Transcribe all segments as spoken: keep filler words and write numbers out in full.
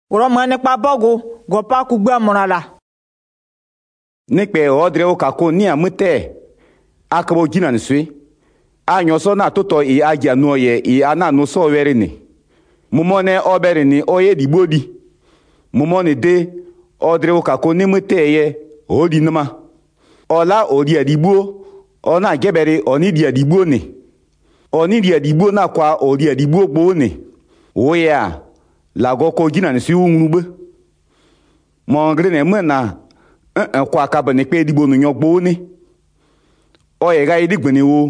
Uromane pa bogo go pa kugba monala. Nekpe odre o kako ni amute akabo jina nsui. A nyoso na toto i agia no ye i ana no so were ni. Mumone obere ni oye dibodi. Mumone de odre o kako ni mute ye odi nama. Ola odi adibuo ona gebere oni di adibuo ni. Oni di adibuo na kwa odi adibuo gbo ni. Oya la goko jina nsui unrube. Mongre ne mena en kwa ka bane pe digbo no nyogbo ni. Oye ga idigbeni wo.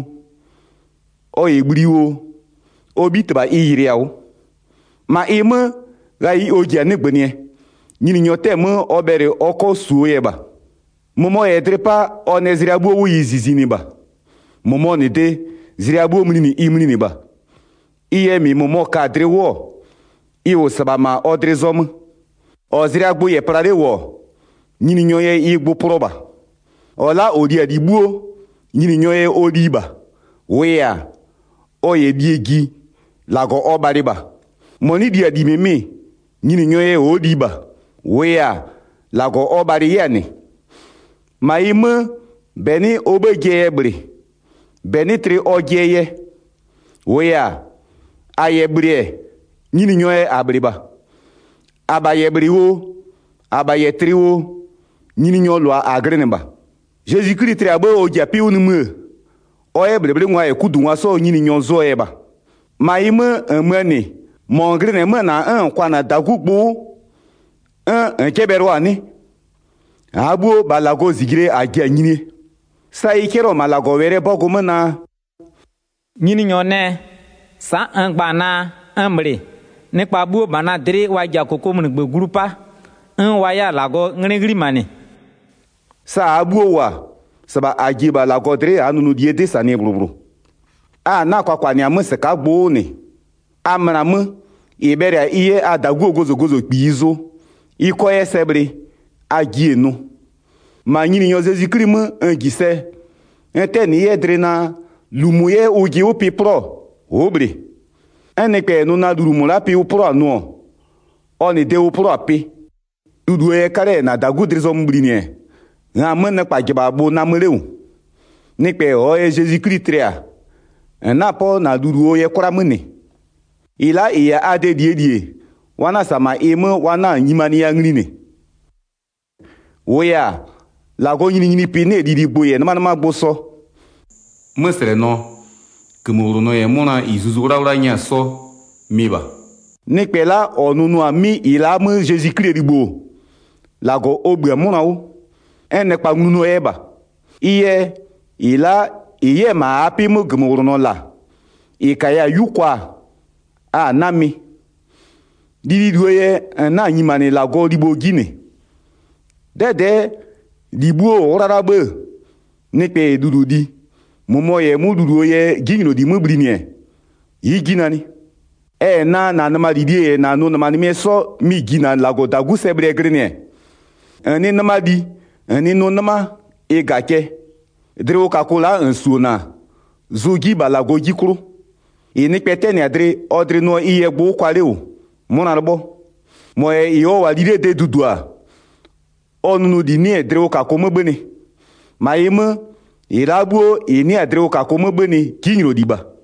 Oye gbiri wo. Obi tba iyiri awo. Ma ime ga i oji anegbeni. Nyini nyote me obere oko suo ye ba. Momo ye trepa one ziriabu wo yizizi ni ba. Momo ne de ziriabu mni ni imni ni ba. Iye mi momo ka dre wo. Iwo sabama odre zom. O ziriabu ye prade wo. Nyini nyoye igbo proba. Ola odi adibuo. Nyini nyoye odi ba. Wea. Oye diegi. Lago obari ba. Moni di adimeme. Nyini nyoye odi ba. Wea. Lago obari yani. Ma ime. Beni obe geye bre. Beni tri ogeye. Wea. Aye bre. Nyini nyoye abri ba. Abaye bre wo. Abaye tri wo. Nyini nyo lwa agrene ba. Jésus-Christ tri abo o japi unu me. Oye bleble ngwa e kudu ngwa so nyini nyo zo e ba. Ma ime emene. Mongrene me na un kwa na dagugbo. Un un keberwa ni. Abo balago zigire agia nyini. Sa ikero malago were bogo me na. Nyini nyo ne. Sa un gbana ambre. Ne pa buo bana dre wa jakoko mnigbe grupa. Un waya lago ngregri mani. Sa abuo wa saba ajiba la godre anunu diede sane brubru. A na kwa kwa ni amse ka gbo ni. Amra mu ibere iye adagu gozo gozo pizo. Iko yesebre agie no. Ma nyini nyo Jésus-Christ mu ngise. Ente ni yedre na lumuye oji opi pro obre. Ene pe no na durumu la pi pro no. Oni de o pro api. Dudu e kare na dagu drizo mbrini. Na mene pa giba bo na mereu. Nikpe o e Jésus-Christ trea. Na po na duru o ye kora mene. Ila iya ade die die. Wana sama eme wana nyimani ya ngrine. Oya. La go nyini nyini pine di di boye. Nama nama boso. Mesre no. Kemuru no ye mona izuzu ura ura nya so. Miba. Nikpe la onunu ami ila me Jésus-Christ ribo. La go obwe mona o. Ene pa ngunu eba. Iye ila iye ma api mu gumuru la. Ikaya yukwa a nami. Didi duye na nyimane la go dibo gine. Dede dibo orarabe. Nekpe dudu di. Mumo ye mu dudu ye gino di mu brinye. Yi ginani. E na na nama didi na no nama ni me so mi gina la go dagu sebre grene. Ene nama di. Ni no nama e gake. Dre o kakola un suna. Zogi balago jikru. E ni pete ni adre odre no iye gbo kwale o. Mona rebo. Mo e iyo wa dire de dudua. Onunu di ni dre o kakome bene. Ma ime irabuo e ni adre o kakome bene kinro diba.